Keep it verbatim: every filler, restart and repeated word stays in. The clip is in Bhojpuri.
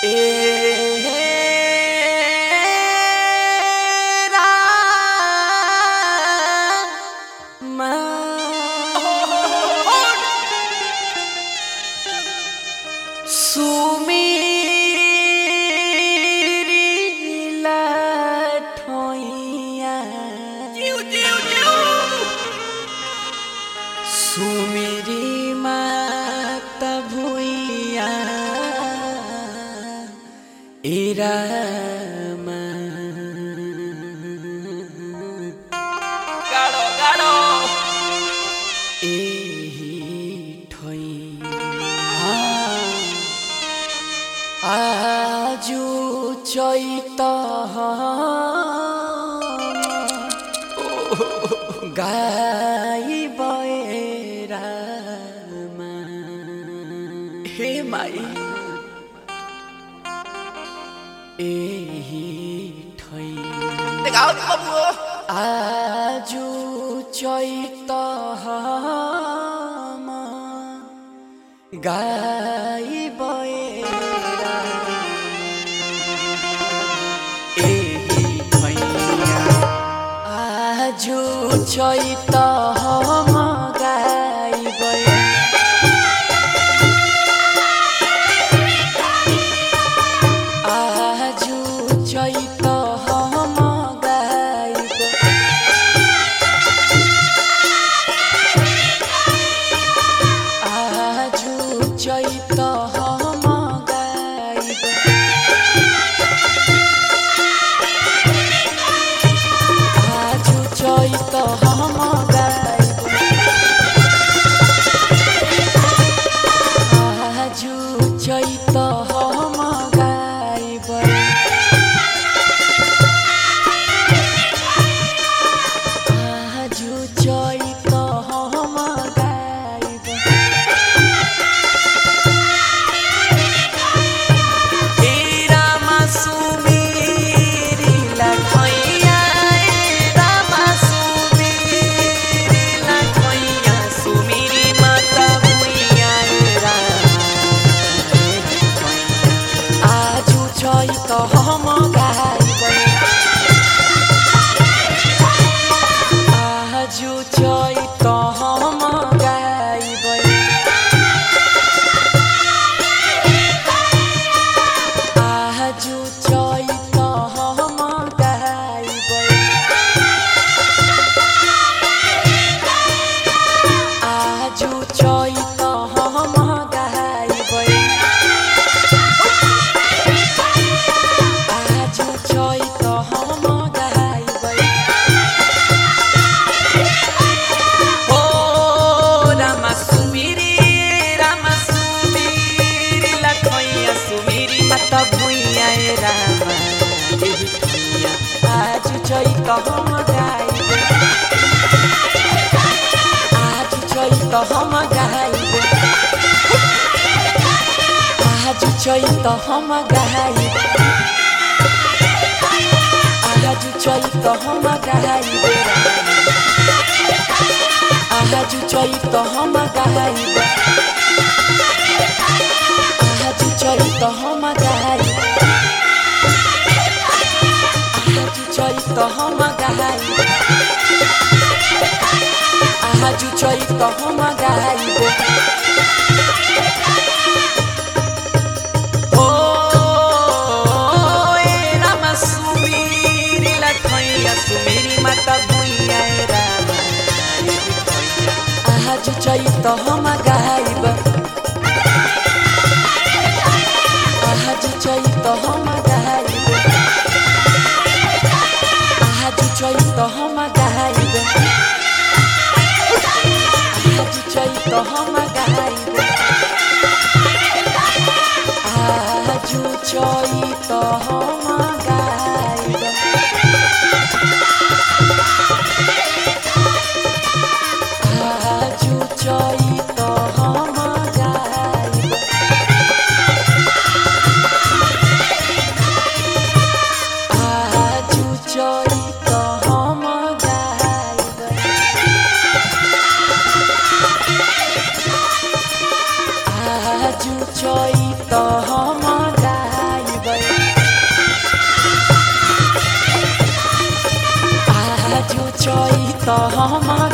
सुमिरी माता भुइया इरामा गाडो गाडो एही ठैया आजु चैत गाई बयरामा हे माई एही ठैया आजु चैत गाई बयरामा एही ठैया आजु चैत गाई बय आजु चैत गाई आजु चैत गाई आजु चैत आजु चैत गाइब आजु चैत गाइब हे रामा सुमिरी लखैया रामा सुमिरी लखैया सुमिरी माता भुइया आजु चैत हम गाइब आजु चैत हम गाइब आजु चैत हम गाइब आजु चैत हम गाइब आजु चैत हम गाइब ओ रामा सुमिरी रामा सुमिरी लखैया सुमिरी माता भुइया रामा एही ठैया आजु चैत हम गाइब आजु चैत हम गाइब आजु चैत हम गाइब आजु चैत हम गाइब आजु चैत हम गाइब आजु चैत हम गाइब आजु चैत हम गाइब आजु चैत हम गाइब ओ ए रामा सुमिरी लखैया सुमिरी माता भुइया रामा एही ठैया आजु चैत हम गाइब आजु चैत हम गाइब आजु चैत हम गाइब आजु चैत हम गाइब आजु चैत हम गाइब आजु चैत हम गाइब आजु चैत हम गाइब आजु चैत हम गाइब हम